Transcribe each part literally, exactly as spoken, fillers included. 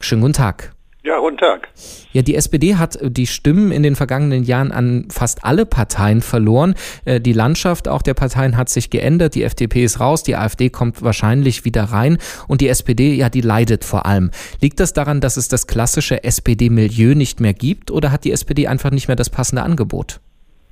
Schönen guten Tag. Ja, guten Tag. Ja, die S P D hat die Stimmen in den vergangenen Jahren an fast alle Parteien verloren. Die Landschaft auch der Parteien hat sich geändert. Die F D P ist raus, die AfD kommt wahrscheinlich wieder rein und die S P D, ja, die leidet vor allem. Liegt das daran, dass es das klassische S P D-Milieu nicht mehr gibt oder hat die S P D einfach nicht mehr das passende Angebot?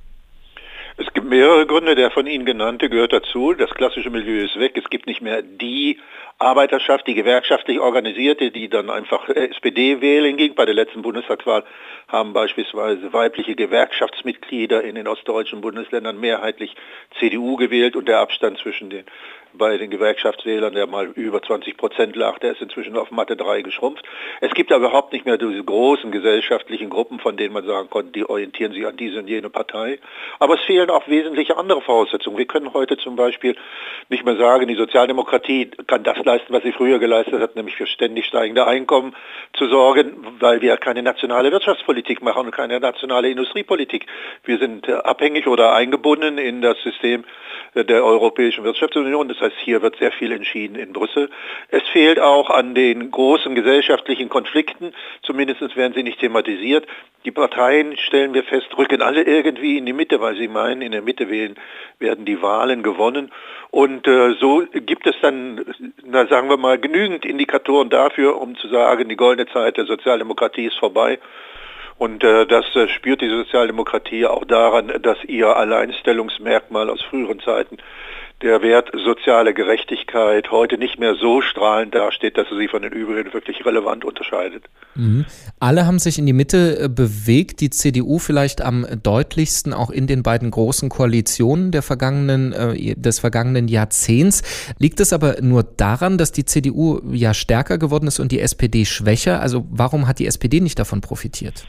Es gibt mehrere Gründe. Der von Ihnen genannte gehört dazu. Das klassische Milieu ist weg. Es gibt nicht mehr die Arbeiterschaft, die gewerkschaftlich organisierte, die dann einfach S P D wählen ging. Bei der letzten Bundestagswahl haben beispielsweise weibliche Gewerkschaftsmitglieder in den ostdeutschen Bundesländern mehrheitlich C D U gewählt und der Abstand zwischen den bei den Gewerkschaftswählern, der mal über zwanzig Prozent lag, der ist inzwischen auf Mathe drei geschrumpft. Es gibt aber überhaupt nicht mehr diese großen gesellschaftlichen Gruppen, von denen man sagen konnte, die orientieren sich an diese und jene Partei. Aber es fehlen auch wesentliche andere Voraussetzungen. Wir können heute zum Beispiel nicht mehr sagen, die Sozialdemokratie kann das leisten, was sie früher geleistet hat, nämlich für ständig steigende Einkommen zu sorgen, weil wir keine nationale Wirtschaftspolitik machen und keine nationale Industriepolitik. Wir sind abhängig oder eingebunden in das System der Europäischen Wirtschaftsunion. Das heißt, hier wird sehr viel entschieden in Brüssel. Es fehlt auch an den großen gesellschaftlichen Konflikten, zumindest werden sie nicht thematisiert. Die Parteien, stellen wir fest, rücken alle irgendwie in die Mitte, weil sie meinen, in der Mitte wählen, werden die Wahlen gewonnen. Und äh, so gibt es dann, na, sagen wir mal, genügend Indikatoren dafür, um zu sagen, die goldene Zeit der Sozialdemokratie ist vorbei. Und äh, das äh, spürt die Sozialdemokratie auch daran, dass ihr Alleinstellungsmerkmal aus früheren Zeiten, der Wert soziale Gerechtigkeit, heute nicht mehr so strahlend dasteht, dass sie sich von den übrigen wirklich relevant unterscheidet. Mhm. Alle haben sich in die Mitte bewegt, die C D U vielleicht am deutlichsten auch in den beiden großen Koalitionen der vergangenen, äh, des vergangenen Jahrzehnts. Liegt es aber nur daran, dass die C D U ja stärker geworden ist und die S P D schwächer? Also warum hat die S P D nicht davon profitiert?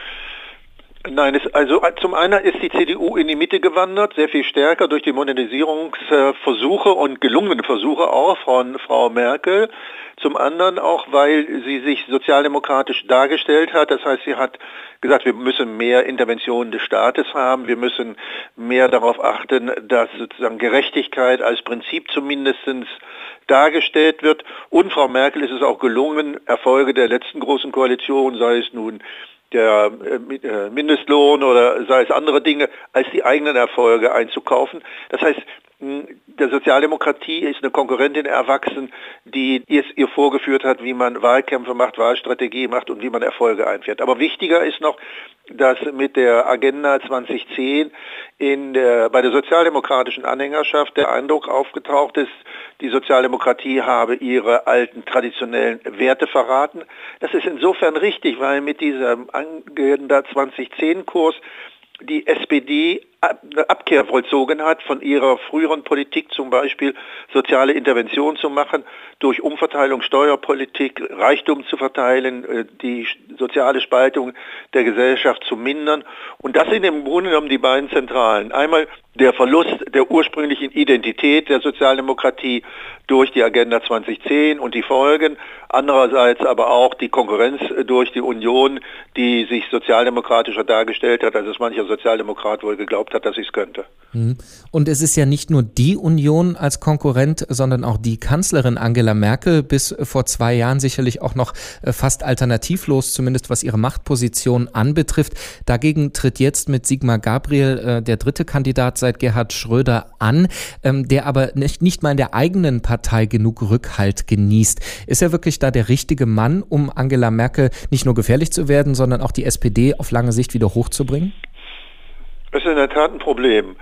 Nein, es, also zum einen ist die C D U in die Mitte gewandert, sehr viel stärker durch die Modernisierungsversuche und gelungene Versuche auch von Frau Merkel. Zum anderen auch, weil sie sich sozialdemokratisch dargestellt hat. Das heißt, sie hat gesagt, wir müssen mehr Interventionen des Staates haben. Wir müssen mehr darauf achten, dass sozusagen Gerechtigkeit als Prinzip zumindest dargestellt wird. Und Frau Merkel ist es auch gelungen, Erfolge der letzten großen Koalition, sei es nun der Mindestlohn oder sei es andere Dinge, als die eigenen Erfolge einzukaufen. Das heißt, der Sozialdemokratie ist eine Konkurrentin erwachsen, die es ihr vorgeführt hat, wie man Wahlkämpfe macht, Wahlstrategie macht und wie man Erfolge einfährt. Aber wichtiger ist noch, dass mit der Agenda zwanzig zehn in der, bei der sozialdemokratischen Anhängerschaft der Eindruck aufgetaucht ist, die Sozialdemokratie habe ihre alten traditionellen Werte verraten. Das ist insofern richtig, weil mit diesem Agenda zwanzig zehn Kurs die S P D eine Abkehr vollzogen hat von ihrer früheren Politik, zum Beispiel soziale Intervention zu machen, durch Umverteilung, Steuerpolitik, Reichtum zu verteilen, die soziale Spaltung der Gesellschaft zu mindern. Und das sind im Grunde genommen die beiden Zentralen. Einmal der Verlust der ursprünglichen Identität der Sozialdemokratie durch die Agenda zwanzig zehn und die Folgen, andererseits aber auch die Konkurrenz durch die Union, die sich sozialdemokratischer dargestellt hat, als es mancher Sozialdemokrat wohl geglaubt hat, dass sie es könnte. Und es ist ja nicht nur die Union als Konkurrent, sondern auch die Kanzlerin Angela Merkel, bis vor zwei Jahren sicherlich auch noch fast alternativlos, zumindest was ihre Machtposition anbetrifft. Dagegen tritt jetzt mit Sigmar Gabriel der dritte Kandidat seit Gerhard Schröder an, der aber nicht, nicht mal in der eigenen Partei genug Rückhalt genießt. Ist er wirklich da der richtige Mann, um Angela Merkel nicht nur gefährlich zu werden, sondern auch die S P D auf lange Sicht wieder hochzubringen? Das ist in der Tat ein Problem.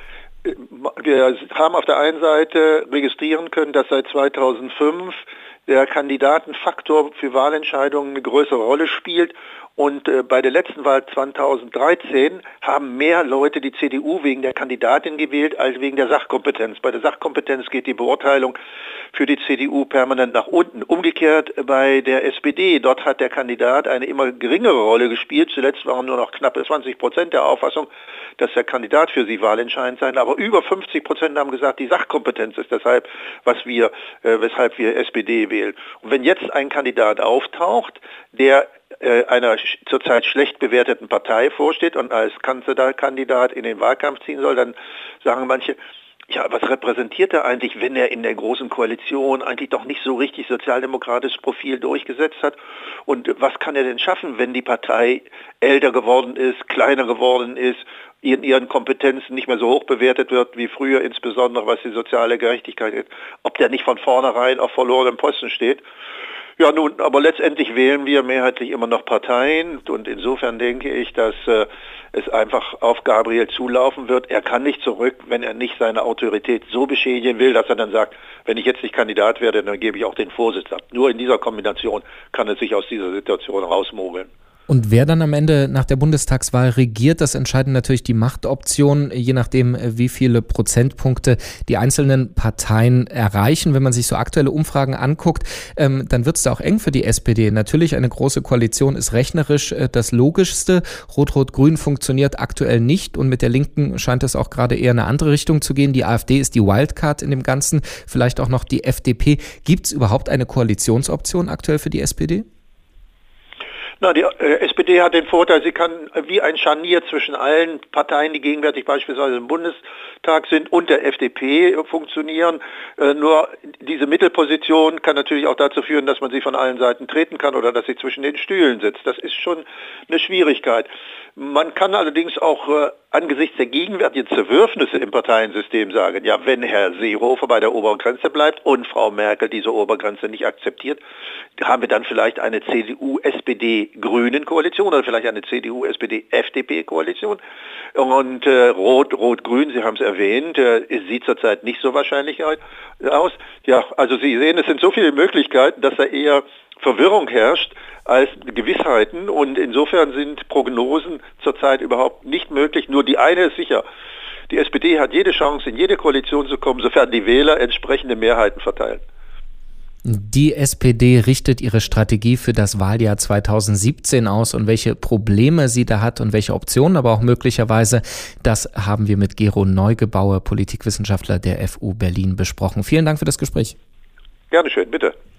Wir haben auf der einen Seite registrieren können, dass seit zweitausendfünf der Kandidatenfaktor für Wahlentscheidungen eine größere Rolle spielt. Und äh, bei der letzten Wahl zweitausenddreizehn haben mehr Leute die C D U wegen der Kandidatin gewählt als wegen der Sachkompetenz. Bei der Sachkompetenz geht die Beurteilung für die C D U permanent nach unten. Umgekehrt bei der S P D, dort hat der Kandidat eine immer geringere Rolle gespielt. Zuletzt waren nur noch knappe zwanzig Prozent der Auffassung, dass der Kandidat für sie wahlentscheidend sei. Aber über fünfzig Prozent haben gesagt, die Sachkompetenz ist deshalb, was wir, äh, weshalb wir S P D wählen. Und wenn jetzt ein Kandidat auftaucht, der einer zurzeit schlecht bewerteten Partei vorsteht und als Kanzlerkandidat in den Wahlkampf ziehen soll, dann sagen manche, ja, was repräsentiert er eigentlich, wenn er in der Großen Koalition eigentlich doch nicht so richtig sozialdemokratisches Profil durchgesetzt hat? Und was kann er denn schaffen, wenn die Partei älter geworden ist, kleiner geworden ist, in ihren Kompetenzen nicht mehr so hoch bewertet wird wie früher, insbesondere was die soziale Gerechtigkeit ist, ob der nicht von vornherein auf verlorenem Posten steht? Ja, nun, aber letztendlich wählen wir mehrheitlich immer noch Parteien und insofern denke ich, dass äh, es einfach auf Gabriel zulaufen wird. Er kann nicht zurück, wenn er nicht seine Autorität so beschädigen will, dass er dann sagt, wenn ich jetzt nicht Kandidat werde, dann gebe ich auch den Vorsitz ab. Nur in dieser Kombination kann er sich aus dieser Situation rausmogeln. Und wer dann am Ende nach der Bundestagswahl regiert, das entscheiden natürlich die Machtoptionen, je nachdem, wie viele Prozentpunkte die einzelnen Parteien erreichen. Wenn man sich so aktuelle Umfragen anguckt, ähm, dann wird es da auch eng für die S P D. Natürlich, eine große Koalition ist rechnerisch äh, das Logischste. Rot-Rot-Grün funktioniert aktuell nicht und mit der Linken scheint es auch gerade eher in eine andere Richtung zu gehen. Die AfD ist die Wildcard in dem Ganzen, vielleicht auch noch die F D P. Gibt es überhaupt eine Koalitionsoption aktuell für die S P D? Na, die äh, S P D hat den Vorteil, sie kann wie ein Scharnier zwischen allen Parteien, die gegenwärtig beispielsweise im Bundestag sind, und der F D P funktionieren. Äh, nur diese Mittelposition kann natürlich auch dazu führen, dass man sie von allen Seiten treten kann oder dass sie zwischen den Stühlen sitzt. Das ist schon eine Schwierigkeit. Man kann allerdings auch äh, angesichts der gegenwärtigen Zerwürfnisse im Parteiensystem sagen, ja, wenn Herr Seehofer bei der Obergrenze bleibt und Frau Merkel diese Obergrenze nicht akzeptiert, haben wir dann vielleicht eine C D U-S P D-Grünen-Koalition oder vielleicht eine C D U-S P D-F D P-Koalition. Und äh, Rot, Rot-Grün, Sie haben es erwähnt, äh, sieht zurzeit nicht so wahrscheinlich aus. Ja, also Sie sehen, es sind so viele Möglichkeiten, dass da eher Verwirrung herrscht als Gewissheiten und insofern sind Prognosen zurzeit überhaupt nicht möglich. Nur die eine ist sicher, die S P D hat jede Chance, in jede Koalition zu kommen, sofern die Wähler entsprechende Mehrheiten verteilen. Die S P D richtet ihre Strategie für das Wahljahr zweitausendsiebzehn aus und welche Probleme sie da hat und welche Optionen aber auch möglicherweise, das haben wir mit Gero Neugebauer, Politikwissenschaftler der F U Berlin, besprochen. Vielen Dank für das Gespräch. Gerne schön, bitte.